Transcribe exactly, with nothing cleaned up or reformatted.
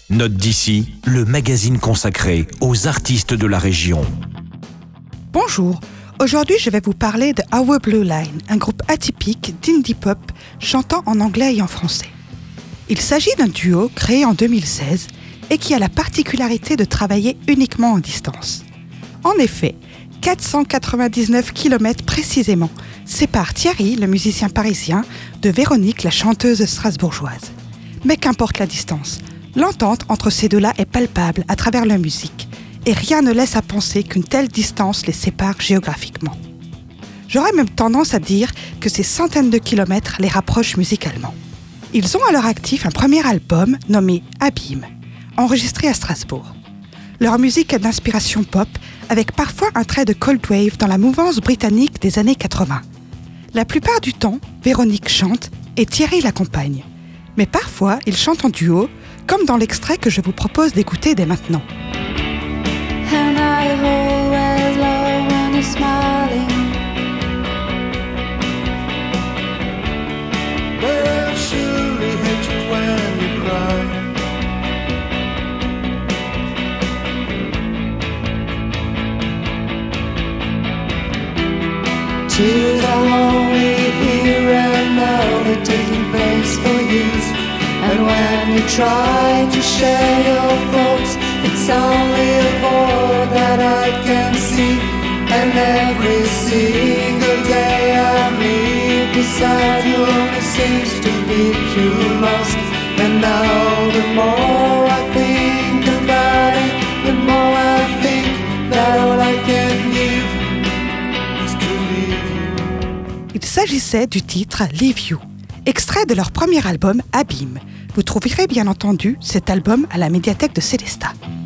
Note d'ici, le magazine consacré aux artistes de la région. Bonjour, aujourd'hui je vais vous parler de Our Blue Line, un groupe atypique d'indie pop chantant en anglais et en français. Il s'agit d'un duo créé en deux mille seize et qui a la particularité de travailler uniquement en distance. En effet, quatre cent quatre-vingt-dix-neuf kilomètres précisément séparent Thierry, le musicien parisien, de Véronique, la chanteuse strasbourgeoise. Mais qu'importe la distance, l'entente entre ces deux-là est palpable à travers leur musique, et rien ne laisse à penser qu'une telle distance les sépare géographiquement. J'aurais même tendance à dire que ces centaines de kilomètres les rapprochent musicalement. Ils ont à leur actif un premier album nommé Abîme, enregistré à Strasbourg. Leur musique est d'inspiration pop, avec parfois un trait de cold wave dans la mouvance britannique des années quatre-vingts. La plupart du temps, Véronique chante et Thierry l'accompagne. Mais parfois, ils chantent en duo, comme dans l'extrait que je vous propose d'écouter dès maintenant. And I always love when you're smiling. But I surely hate you when you cry. Tears are only here and now, they're taking place for years. And when you try to share your thoughts, it's only a void that I can see. And every single day I live beside you only seems to be too lost. And now the more I think about it, the more I think that all I can give is to leave you. Il s'agissait du titre Leave You, extrait de leur premier album Abîme. Vous trouverez bien entendu cet album à la médiathèque de Célestat.